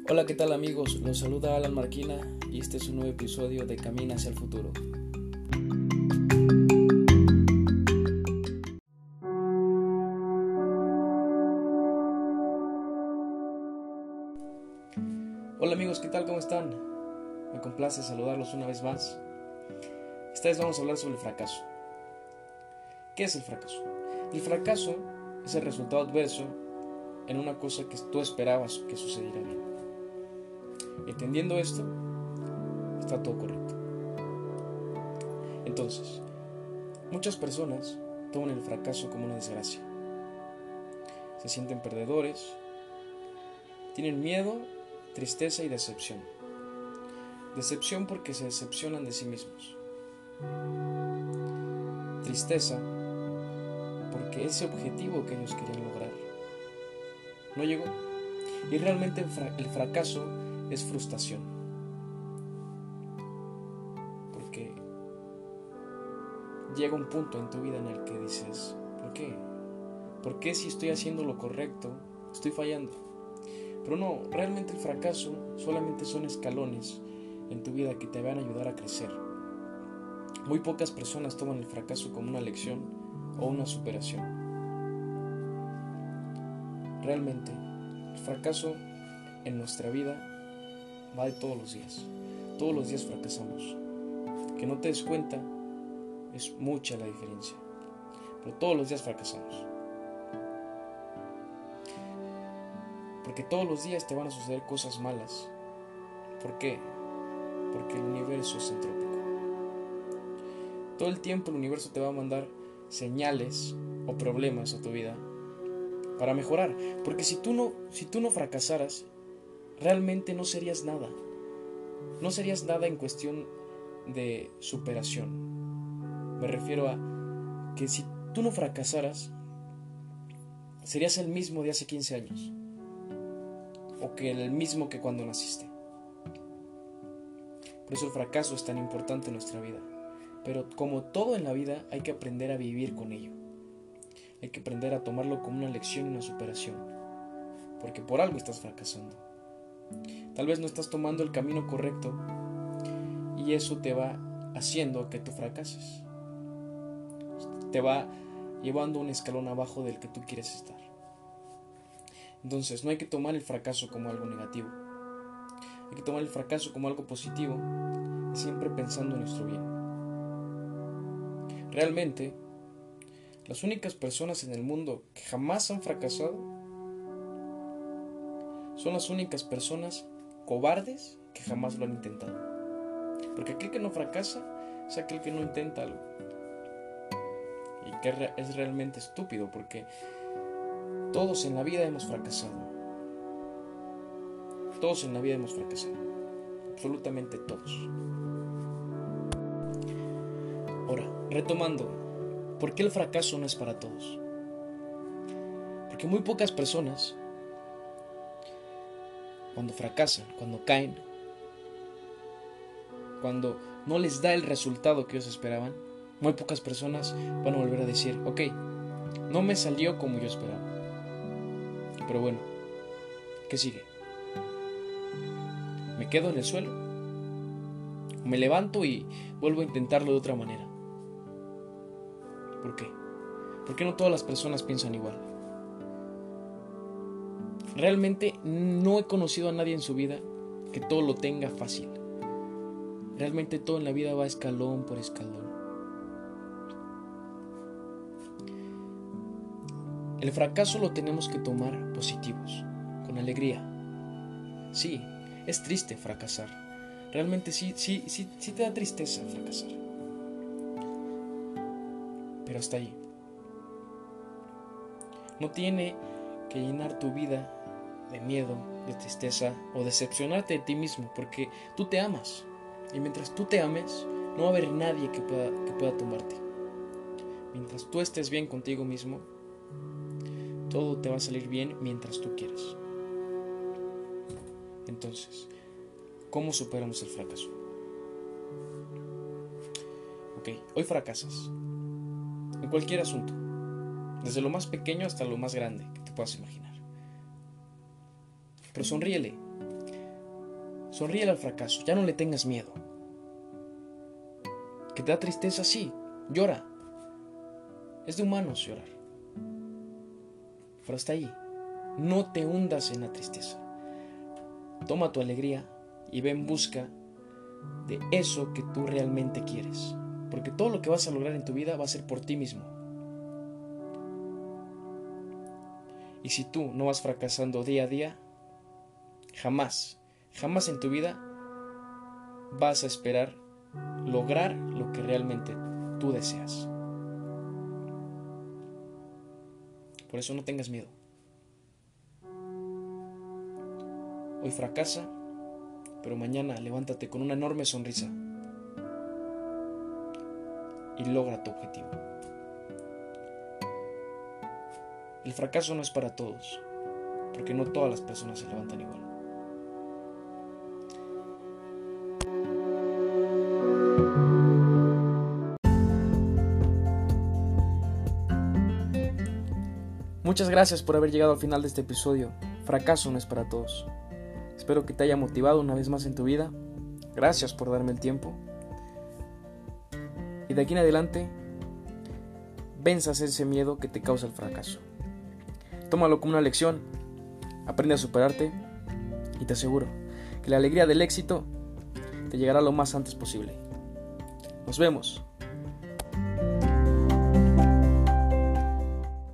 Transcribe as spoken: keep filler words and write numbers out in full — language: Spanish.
Hola, ¿qué tal amigos? Los saluda Alan Marquina y este es un nuevo episodio de Camina hacia el futuro. Hola amigos, ¿qué tal? ¿Cómo están? Me complace saludarlos una vez más. Esta vez vamos a hablar sobre el fracaso. ¿Qué es el fracaso? El fracaso es el resultado adverso en una cosa que tú esperabas que sucediera bien. Entendiendo esto, está todo correcto. Entonces, muchas personas toman el fracaso como una desgracia. Se sienten perdedores, tienen miedo, tristeza y decepción. Decepción porque se decepcionan de sí mismos. Tristeza porque ese objetivo que ellos querían lograr no llegó. Y realmente el fracaso es frustración. Porque llega un punto en tu vida en el que dices, ¿por qué? ¿Por qué si estoy haciendo lo correcto, estoy fallando? Pero no, realmente el fracaso solamente son escalones en tu vida que te van a ayudar a crecer. Muy pocas personas toman el fracaso como una lección o una superación. Realmente, el fracaso en nuestra vida va de todos los días. Todos los días fracasamos. Que no te des cuenta, es mucha la diferencia. Pero todos los días fracasamos. Porque todos los días te van a suceder cosas malas. ¿Por qué? Porque el universo es entrópico. Todo el tiempo el universo te va a mandar señales o problemas a tu vida para mejorar. Porque si tú no, si tú no fracasaras, realmente no serías nada. No serías nada en cuestión de superación. Me refiero a que si tú no fracasaras, serías el mismo de hace quince años. O que el mismo que cuando naciste. Por eso el fracaso es tan importante en nuestra vida. Pero como todo en la vida, hay que aprender a vivir con ello. Hay que aprender a tomarlo como una lección y una superación. Porque por algo estás fracasando. Tal vez no estás tomando el camino correcto y eso te va haciendo que tú fracases. Te va llevando un escalón abajo del que tú quieres estar. Entonces, no hay que tomar el fracaso como algo negativo. Hay que tomar el fracaso como algo positivo, siempre pensando en nuestro bien. Realmente, las únicas personas en el mundo que jamás han fracasado son las únicas personas cobardes que jamás lo han intentado. Porque aquel que no fracasa es aquel que no intenta algo. Y que es realmente estúpido porque todos en la vida hemos fracasado. Todos en la vida hemos fracasado. Absolutamente todos. Ahora, retomando, ¿por qué el fracaso no es para todos? Porque muy pocas personas, cuando fracasan, cuando caen, cuando no les da el resultado que ellos esperaban, muy pocas personas van a volver a decir, ok, no me salió como yo esperaba. Pero bueno, ¿qué sigue? ¿Me quedo en el suelo? ¿Me levanto y vuelvo a intentarlo de otra manera? ¿Por qué? ¿Por qué no todas las personas piensan igual? Realmente no he conocido a nadie en su vida que todo lo tenga fácil. Realmente todo en la vida va escalón por escalón. El fracaso lo tenemos que tomar positivos, con alegría. Sí, es triste fracasar. Realmente sí, sí, sí, sí te da tristeza fracasar. Pero hasta ahí. No tiene que llenar tu vida de miedo, de tristeza o decepcionarte de ti mismo, porque tú te amas. Y mientras tú te ames, no va a haber nadie que pueda, que pueda tumbarte. Mientras tú estés bien contigo mismo, todo te va a salir bien mientras tú quieras. Entonces, ¿cómo superamos el fracaso? Ok, hoy fracasas. En cualquier asunto. Desde lo más pequeño hasta lo más grande que te puedas imaginar. Pero sonríele. Sonríe al fracaso, ya no le tengas miedo. ¿Que te da tristeza? Sí, llora. Es de humanos llorar. Pero hasta ahí, no te hundas en la tristeza. Toma tu alegría y ve en busca de eso que tú realmente quieres. Porque todo lo que vas a lograr en tu vida va a ser por ti mismo. Y si tú no vas fracasando día a día, jamás, jamás en tu vida vas a esperar lograr lo que realmente tú deseas. Por eso no tengas miedo. Hoy fracasa, pero mañana levántate con una enorme sonrisa y logra tu objetivo. El fracaso no es para todos, porque no todas las personas se levantan igual. Muchas gracias por haber llegado al final de este episodio. Fracaso no es para todos. Espero que te haya motivado una vez más en tu vida. Gracias por darme el tiempo. Y de aquí en adelante, venzas ese miedo que te causa el fracaso. Tómalo como una lección, aprende a superarte y te aseguro que la alegría del éxito te llegará lo más antes posible. Nos vemos.